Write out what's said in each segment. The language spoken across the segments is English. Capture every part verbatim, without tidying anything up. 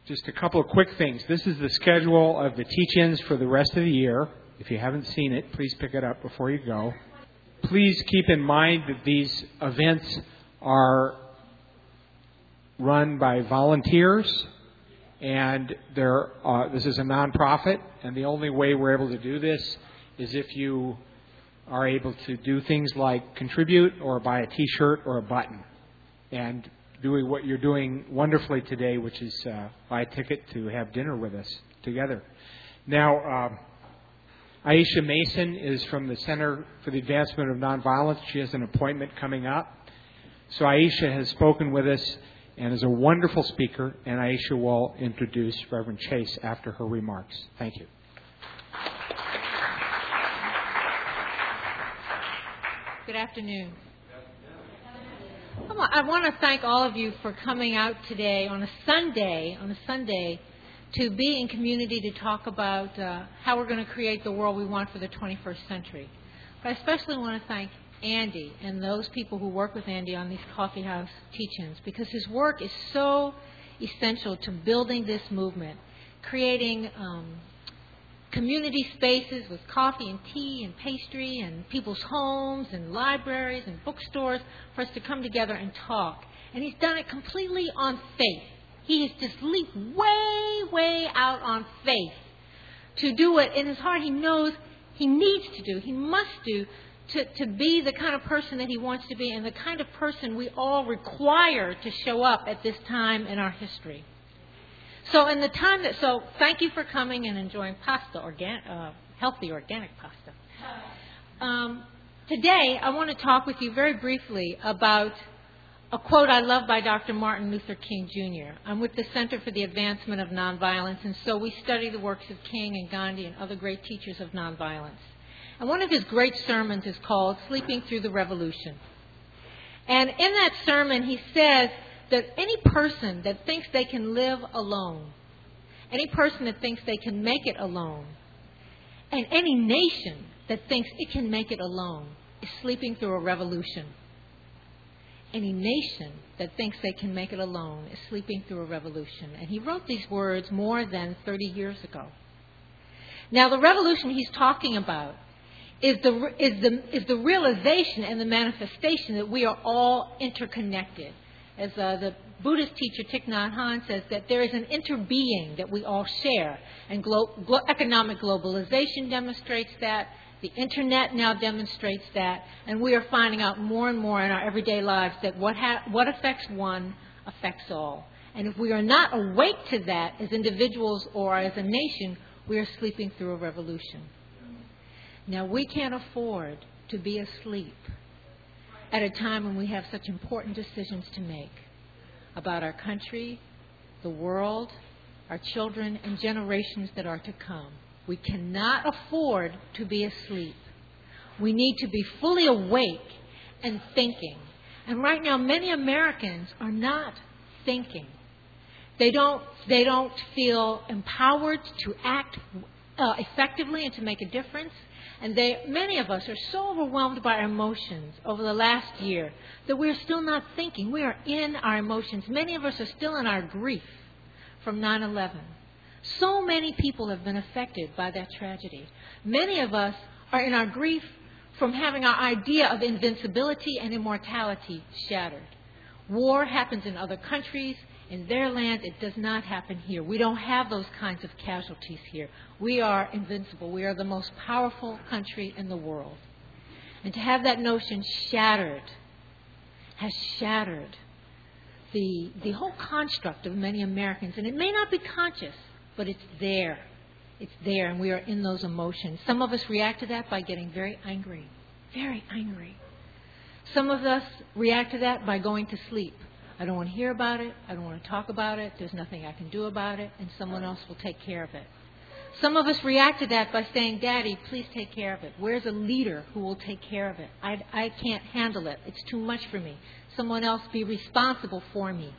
just a couple of quick things. This is the schedule of the teach-ins for the rest of the year. If you haven't seen it, please pick it up before you go. Please keep in mind that these events are run by volunteers, and they're, uh, this is a nonprofit, and the only way we're able to do this is if you are able to do things like contribute or buy a T-shirt or a button. And doing what you're doing wonderfully today, which is uh, buy a ticket to have dinner with us together. Now, uh, Aisha Mason is from the Center for the Advancement of Nonviolence. She has an appointment coming up. So Aisha has spoken with us and is a wonderful speaker, and Aisha will introduce Reverend Chase after her remarks. Thank you. Good afternoon. I want to thank all of you for coming out today on a Sunday, on a Sunday, to be in community to talk about uh, how we're going to create the world we want for the twenty-first century. But I especially want to thank Andy and those people who work with Andy on these Coffee House teach-ins, because his work is so essential to building this movement, creating um, community spaces with coffee and tea and pastry and people's homes and libraries and bookstores for us to come together and talk. And he's done it completely on faith. He has just leaped way, way out on faith to do what in his heart he knows he needs to do, he must do, to, to be the kind of person that he wants to be and the kind of person we all require to show up at this time in our history. So in the time that, so thank you for coming and enjoying pasta, organ, uh, healthy organic pasta. Um, today, I want to talk with you very briefly about a quote I love by Doctor Martin Luther King, Junior I'm with the Center for the Advancement of Nonviolence, and so we study the works of King and Gandhi and other great teachers of nonviolence. And one of his great sermons is called Sleeping Through the Revolution. And in that sermon, he says that any person that thinks they can live alone, any person that thinks they can make it alone, and any nation that thinks it can make it alone is sleeping through a revolution. Any nation that thinks they can make it alone is sleeping through a revolution. And he wrote these words more than thirty years ago. Now, the revolution he's talking about is the, is the, is the realization and the manifestation that we are all interconnected. As uh, the Buddhist teacher Thich Nhat Hanh says, that there is an interbeing that we all share. And glo- glo- economic globalization demonstrates that. The Internet now demonstrates that. And we are finding out more and more in our everyday lives that what, ha- what affects one affects all. And if we are not awake to that as individuals or as a nation, we are sleeping through a revolution. Now, we can't afford to be asleep at a time when we have such important decisions to make about our country, the world, our children, and generations that are to come. We cannot afford to be asleep. We need to be fully awake and thinking. And right now, many Americans are not thinking. They don't, they don't feel empowered to act uh, effectively and to make a difference. And they, many of us are so overwhelmed by our emotions over the last year that we're still not thinking. We are in our emotions. Many of us are still in our grief from nine eleven. So many people have been affected by that tragedy. Many of us are in our grief from having our idea of invincibility and immortality shattered. War happens in other countries. In their land, it does not happen here. We don't have those kinds of casualties here. We are invincible. We are the most powerful country in the world. And to have that notion shattered has shattered the, the whole construct of many Americans. And it may not be conscious, but it's there. It's there, and we are in those emotions. Some of us react to that by getting very angry, very angry. Some of us react to that by going to sleep. I don't want to hear about it. I don't want to talk about it. There's nothing I can do about it, and someone else will take care of it. Some of us react to that by saying, Daddy, please take care of it. Where's a leader who will take care of it? I, I can't handle it. It's too much for me. Someone else be responsible for me.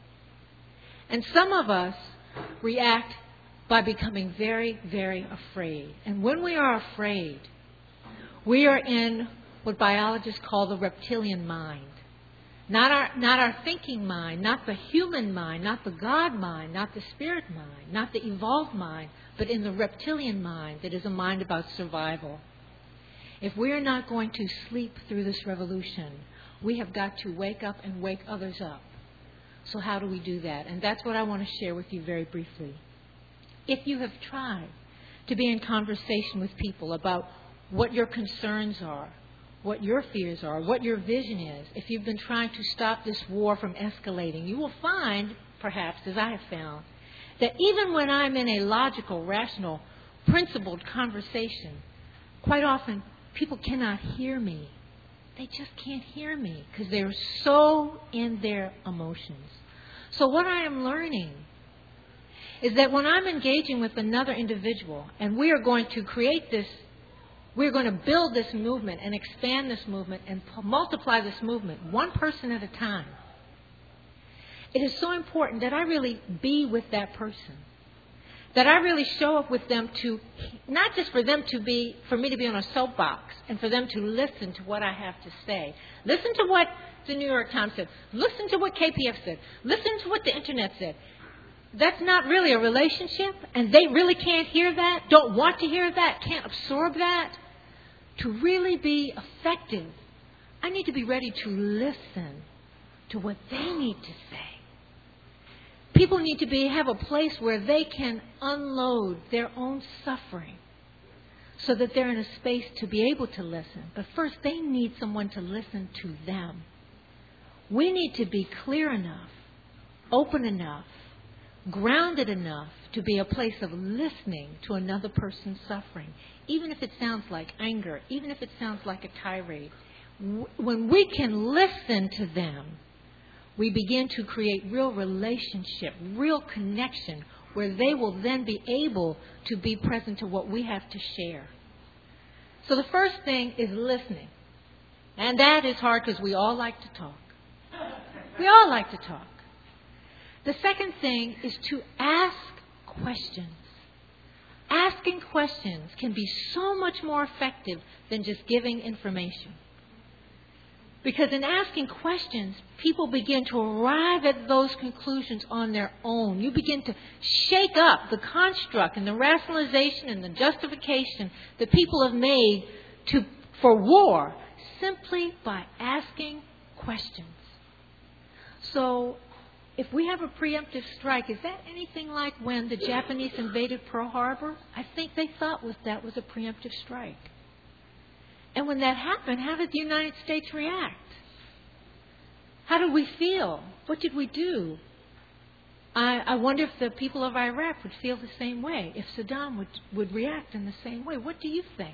And some of us react by becoming very, very afraid. And when we are afraid, we are in what biologists call the reptilian mind. Not our, not our thinking mind, not the human mind, not the God mind, not the spirit mind, not the evolved mind, but in the reptilian mind that is a mind about survival. If we are not going to sleep through this revolution, we have got to wake up and wake others up. So how do we do that? And that's what I want to share with you very briefly. If you have tried to be in conversation with people about what your concerns are, what your fears are, what your vision is, if you've been trying to stop this war from escalating, you will find, perhaps, as I have found, that even when I'm in a logical, rational, principled conversation, quite often people cannot hear me. They just can't hear me because they're so in their emotions. So what I am learning is that when I'm engaging with another individual and we are going to create this, we're going to build this movement and expand this movement and multiply this movement one person at a time, it is so important that I really be with that person. That I really show up with them to, not just for them to be, for me to be on a soapbox and for them to listen to what I have to say. Listen to what the New York Times said. Listen to what K P F said. Listen to what the Internet said. That's not really a relationship, and they really can't hear that, don't want to hear that, can't absorb that. To really be effective, I need to be ready to listen to what they need to say. People need to be have a place where they can unload their own suffering so that they're in a space to be able to listen. But first, they need someone to listen to them. We need to be clear enough, open enough, grounded enough to be a place of listening to another person's suffering, even if it sounds like anger, even if it sounds like a tirade. When we can listen to them, we begin to create real relationship, real connection, where they will then be able to be present to what we have to share. So the first thing is listening. And that is hard because we all like to talk. We all like to talk. The second thing is to ask questions. Asking questions can be so much more effective than just giving information. Because in asking questions, people begin to arrive at those conclusions on their own. You begin to shake up the construct and the rationalization and the justification that people have made to, for war simply by asking questions. So, if we have a preemptive strike, is that anything like when the Japanese invaded Pearl Harbor? I think they thought was that was a preemptive strike. And when that happened, how did the United States react? How did we feel? What did we do? I, I wonder if the people of Iraq would feel the same way, if Saddam would, would react in the same way. What do you think?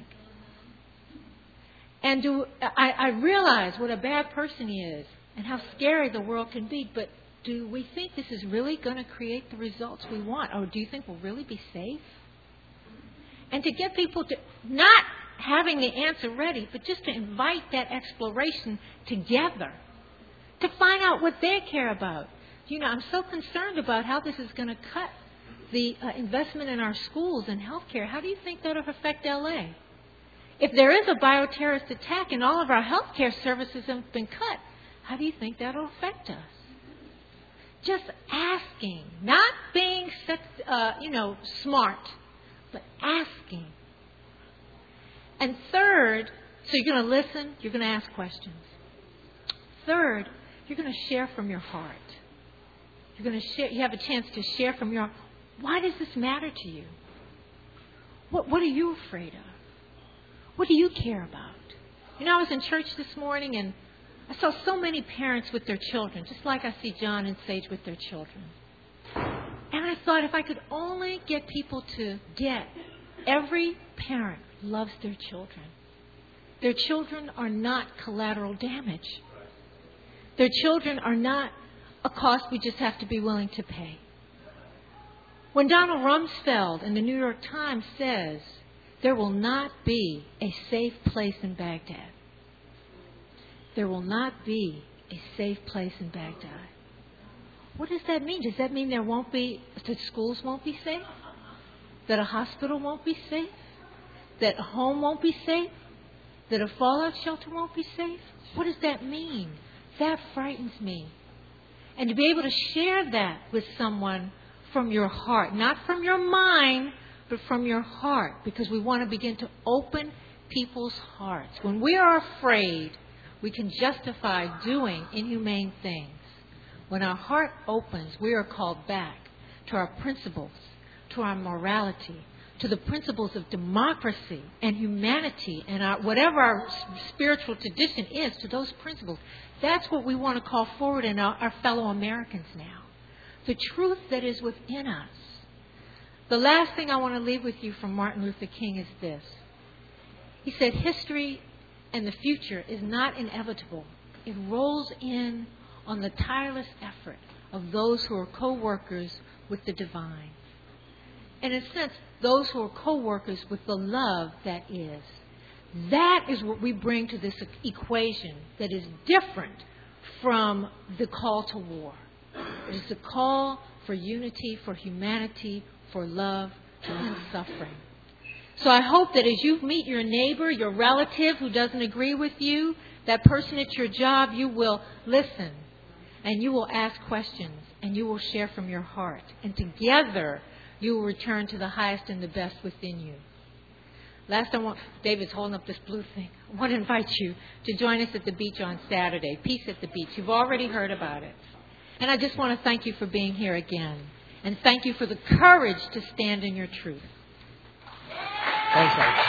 And do I, I realize what a bad person he is and how scary the world can be, but do we think this is really going to create the results we want? Or do you think we'll really be safe? And to get people to not having the answer ready, but just to invite that exploration together, to find out what they care about. You know, I'm so concerned about how this is going to cut the uh, investment in our schools and healthcare. How do you think that will affect L A? If there is a bioterrorist attack and all of our healthcare services have been cut, how do you think that will affect us? Just asking, not being, uh, you know, smart, but asking. And third, so you're going to listen, you're going to ask questions. Third, you're going to share from your heart. You're going to share. You have a chance to share from your heart. Why does this matter to you? What What are you afraid of? What do you care about? You know, I was in church this morning and I saw so many parents with their children, just like I see John and Sage with their children. And I thought if I could only get people to get every parent loves their children. Their children are not collateral damage. Their children are not a cost we just have to be willing to pay. When Donald Rumsfeld in the New York Times says, there will not be a safe place in Baghdad. There will not be a safe place in Baghdad. What does that mean? Does that mean there won't be, that schools won't be safe? That a hospital won't be safe? That a home won't be safe? That a fallout shelter won't be safe? What does that mean? That frightens me. And to be able to share that with someone from your heart, not from your mind, but from your heart, because we want to begin to open people's hearts. When we are afraid, we can justify doing inhumane things. When our heart opens, we are called back to our principles, to our morality, to the principles of democracy and humanity and our, whatever our spiritual tradition is, to those principles. That's what we want to call forward in our, our fellow Americans now. The truth that is within us. The last thing I want to leave with you from Martin Luther King is this. He said, history and the future is not inevitable. It rolls in on the tireless effort of those who are co-workers with the divine. And in a sense, those who are co-workers with the love that is. That is what we bring to this equation that is different from the call to war. It is the call for unity, for humanity, for love, and suffering. So I hope that as you meet your neighbor, your relative who doesn't agree with you, that person at your job, you will listen and you will ask questions and you will share from your heart. And together you will return to the highest and the best within you. Last, I want, David's holding up this blue thing. I want to invite you to join us at the beach on Saturday. Peace at the Beach. You've already heard about it. And I just want to thank you for being here again. And thank you for the courage to stand in your truth. Thanks, Alex.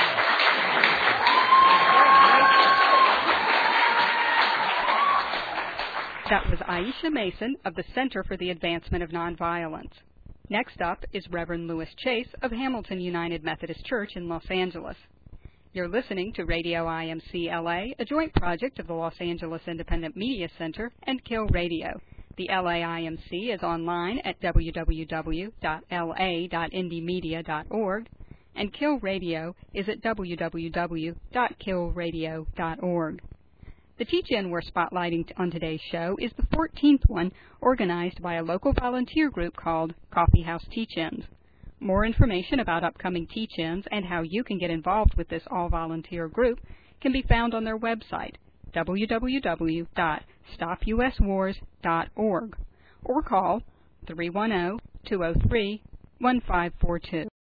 That was Aisha Mason of the Center for the Advancement of Nonviolence. Next up is Reverend Louis Chase of Hamilton United Methodist Church in Los Angeles. You're listening to Radio I M C L A, a joint project of the Los Angeles Independent Media Center and Kill Radio. The L A I M C is online at w w w dot l a dot indie media dot org, and Kill Radio is at w w w dot kill radio dot org. The teach-in we're spotlighting on today's show is the fourteenth one, organized by a local volunteer group called Coffee House Teach-Ins. More information about upcoming teach-ins and how you can get involved with this all-volunteer group can be found on their website, w w w dot stop u s wars dot org, or call three one zero, two zero three, one five four two.